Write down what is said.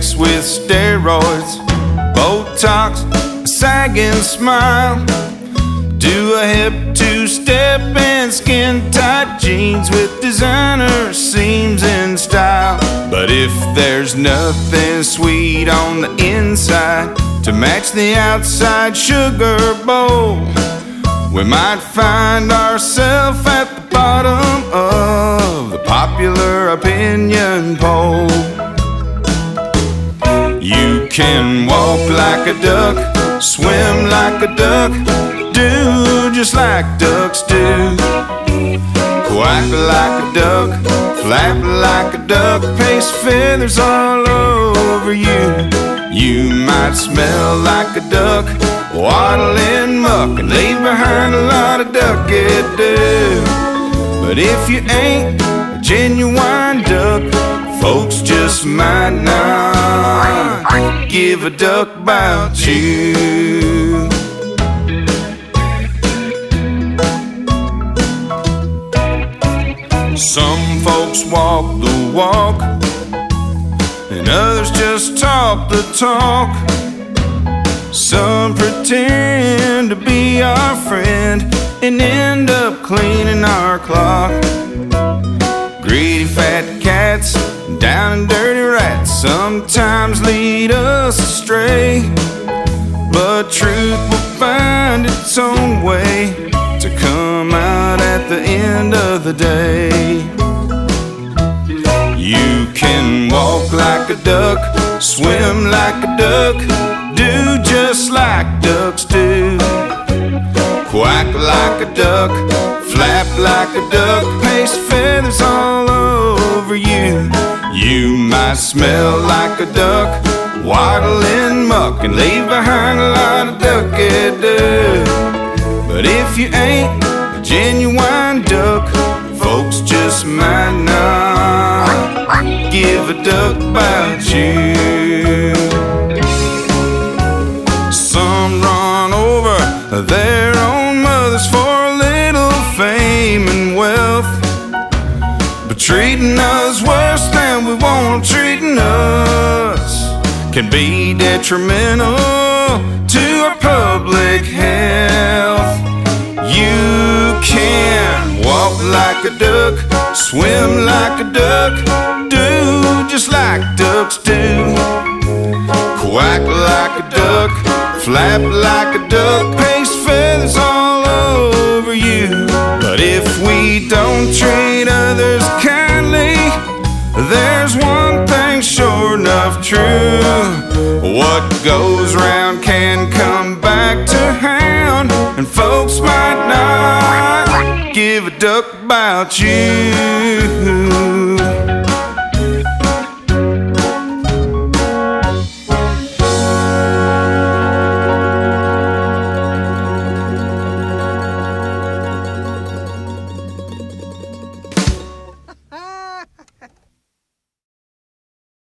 mixed with steroids, Botox, a sagging smile. Do a hip two-step and skin-tight jeans with designer seams and style. But if there's nothing sweet on the inside to match the outside sugar bowl, we might find ourselves at the bottom of the popular opinion poll. You can walk like a duck, swim like a duck, do just like ducks do. Quack like a duck, flap like a duck, paste feathers all over you. You might smell like a duck, waddle in muck, and leave behind a lot of duck-it-do. But if you ain't a genuine duck, folks just might not give a duck about you. Some folks walk the walk, and others just talk the talk. Some pretend to be our friend and end up cleaning our clock. Greedy fat cats, down and dirty rats sometimes lead us astray, but truth will find its own way to come out at the end of the day. You can walk like a duck, swim like a duck, do just like ducks do. Quack like a duck, flap like a duck, paste feathers all over you. You might smell like a duck, waddle in muck, and leave behind a lot of duck-it-do. But if you ain't a genuine duck, folks just might not give a duck about you. Some run over their own mothers for a little fame and wealth, but treating us worse than we want treating us can be detrimental to our public health. You can walk like a duck, swim like a duck, do just like ducks do. Quack like a duck, flap like a duck, paste feathers all over you. But if we don't treat others kindly, there's one thing sure enough true: what goes round can come back to hound, and folks might not give a duck about you.